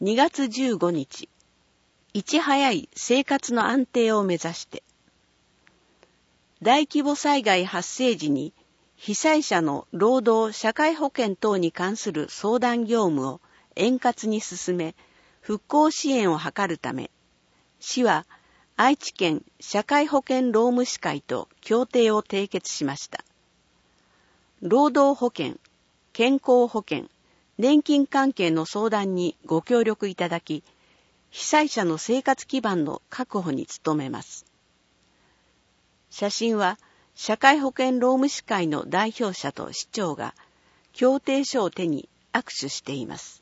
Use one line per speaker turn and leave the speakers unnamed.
2月15日、いち早い生活の安定を目指して、大規模災害発生時に被災者の労働・社会保険等に関する相談業務を円滑に進め、復興支援を図るため、市は愛知県社会保険労務士会と協定を締結しました。労働保険、健康保険、年金関係の相談にご協力いただき、被災者の生活基盤の確保に努めます。写真は社会保険労務士会の代表者と市長が協定書を手に握手しています。